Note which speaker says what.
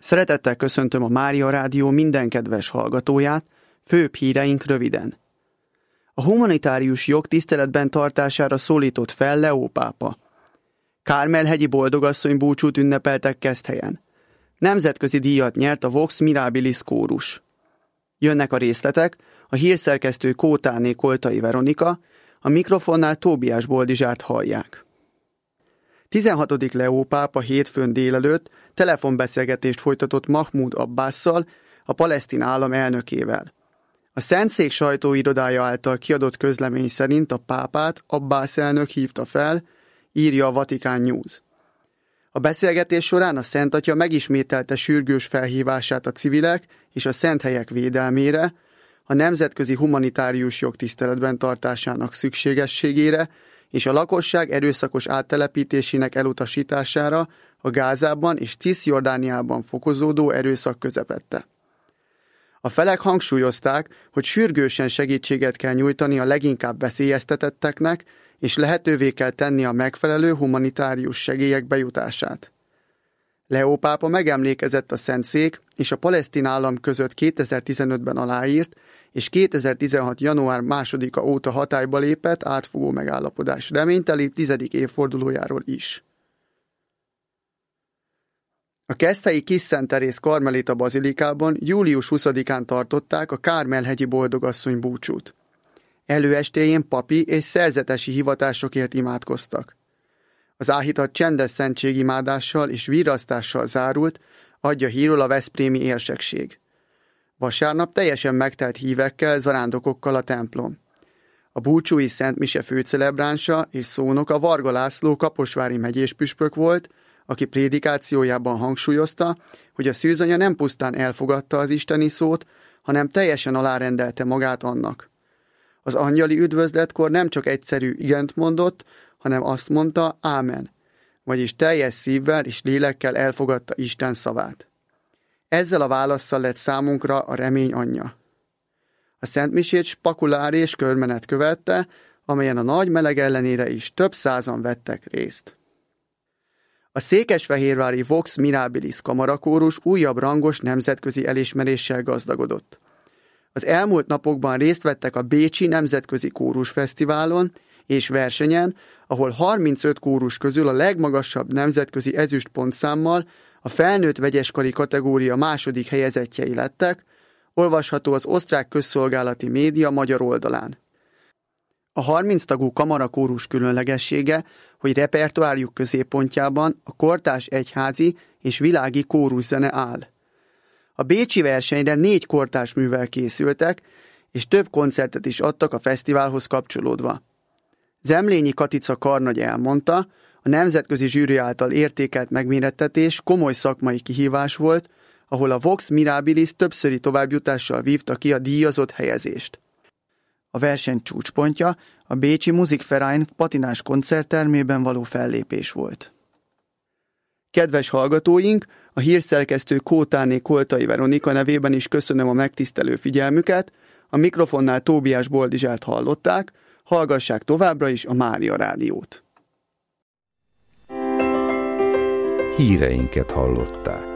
Speaker 1: Szeretettel köszöntöm a Mária Rádió minden kedves hallgatóját, főbb híreink röviden. A humanitárius jog tiszteletben tartására szólított fel Leó pápa. Kármel-hegyi boldogasszony búcsút ünnepeltek Keszthelyen. Nemzetközi díjat nyert a Vox Mirabilis kórus. Jönnek a részletek, a hírszerkesztő Kótáné Koltai Veronika, a mikrofonnál Tóbiás Boldizsárt hallják. 16. Leó pápa hétfőn délelőtt telefonbeszélgetést folytatott Mahmud Abbásszal, a palesztin állam elnökével. A Szentszék sajtóirodája által kiadott közlemény szerint a pápát Abbász elnök hívta fel, írja a Vatican News. A beszélgetés során a Szent Atya megismételte sürgős felhívását a civilek és a szent helyek védelmére, a nemzetközi humanitárius jog tiszteletben tartásának szükségességére és a lakosság erőszakos áttelepítésének elutasítására a Gázában és Ciszjordániában fokozódó erőszak közepette. A felek hangsúlyozták, hogy sürgősen segítséget kell nyújtani a leginkább veszélyeztetetteknek, és lehetővé kell tenni a megfelelő humanitárius segélyek bejutását. Leó pápa megemlékezett a Szentszék és a palesztin állam között 2015-ben aláírt, és 2016. január 2-a óta hatályba lépett átfogó megállapodás reményteli 10. évfordulójáról is. A keszthelyi Kis Szent Teréz karmelita bazilikában július 20-án tartották a Kármel-hegyi boldogasszony búcsút. Előestéjén papi és szerzetesi hivatásokért imádkoztak. Az áhítat csendes szentségimádással és virrasztással zárult, adja hírul a veszprémi érsekség. Vasárnap teljesen megtelt hívekkel, zarándokokkal a templom. A búcsúi Szent Mise főcelebránsa és szónoka Varga László kaposvári megyéspüspök volt, aki prédikációjában hangsúlyozta, hogy a szűzanya nem pusztán elfogadta az isteni szót, hanem teljesen alárendelte magát annak. Az angyali üdvözletkor nem csak egyszerű igent mondott, hanem azt mondta, ámen, vagyis teljes szívvel és lélekkel elfogadta Isten szavát. Ezzel a válasszal lett számunkra a remény anyja. A szentmisét spakulár és körmenet követte, amelyen a nagy meleg ellenére is több százan vettek részt. A székesfehérvári Vox Mirabilis kamarakórus újabb rangos nemzetközi elismeréssel gazdagodott. Az elmúlt napokban részt vettek a Bécsi Nemzetközi Kórusfesztiválon és versenyen, ahol 35 kórus közül a legmagasabb nemzetközi ezüstpontszámmal a felnőtt vegyeskari kategória második helyezettjei lettek, olvasható az osztrák közszolgálati média magyar oldalán. A 30 tagú kamarakórus különlegessége, hogy repertoárjuk középpontjában a kortárs egyházi és világi kóruszene áll. A bécsi versenyre 4 kortárs művel készültek, és több koncertet is adtak a fesztiválhoz kapcsolódva. Zemlényi Katica karnagy elmondta, a nemzetközi zsűri által értékelt megmérettetés komoly szakmai kihívás volt, ahol a Vox Mirabilis többszöri továbbjutással vívta ki a díjazott helyezést. A verseny csúcspontja a bécsi Musikverein patinás koncerttermében való fellépés volt. Kedves hallgatóink, a hírszerkesztő Kótáné Koltai Veronika nevében is köszönöm a megtisztelő figyelmüket, a mikrofonnál Tóbiás Boldizsárt hallották, hallgassák továbbra is a Mária Rádiót.
Speaker 2: Híreinket hallották.